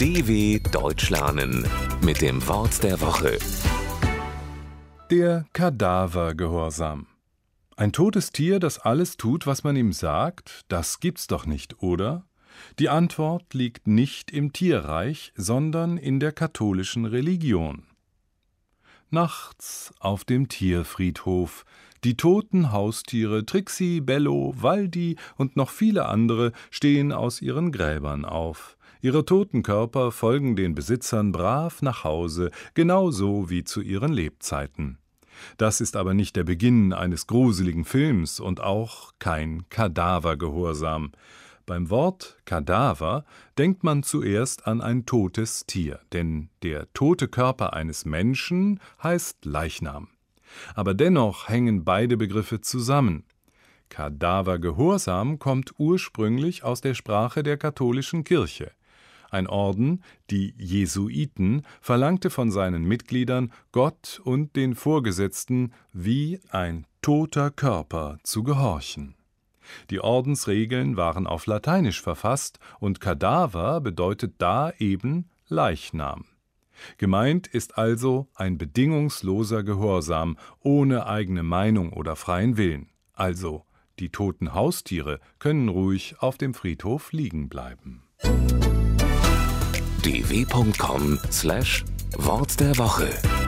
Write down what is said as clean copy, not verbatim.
DW Deutsch lernen mit dem Wort der Woche. Der Kadavergehorsam. Ein totes Tier, das alles tut, was man ihm sagt, das gibt's doch nicht, oder? Die Antwort liegt nicht im Tierreich, sondern in der katholischen Religion. Nachts auf dem Tierfriedhof. Die toten Haustiere Trixie, Bello, Waldi und noch viele andere stehen aus ihren Gräbern auf. Ihre toten Körper folgen den Besitzern brav nach Hause, genauso wie zu ihren Lebzeiten. Das ist aber nicht der Beginn eines gruseligen Films und auch kein Kadavergehorsam. Beim Wort Kadaver denkt man zuerst an ein totes Tier, denn der tote Körper eines Menschen heißt Leichnam. Aber dennoch hängen beide Begriffe zusammen. Kadavergehorsam kommt ursprünglich aus der Sprache der katholischen Kirche. Ein Orden, die Jesuiten, verlangte von seinen Mitgliedern, Gott und den Vorgesetzten wie ein toter Körper zu gehorchen. Die Ordensregeln waren auf Lateinisch verfasst und Kadaver bedeutet da eben Leichnam. Gemeint ist also ein bedingungsloser Gehorsam, ohne eigene Meinung oder freien Willen. Also, die toten Haustiere können ruhig auf dem Friedhof liegen bleiben. dw.com/Wort der Woche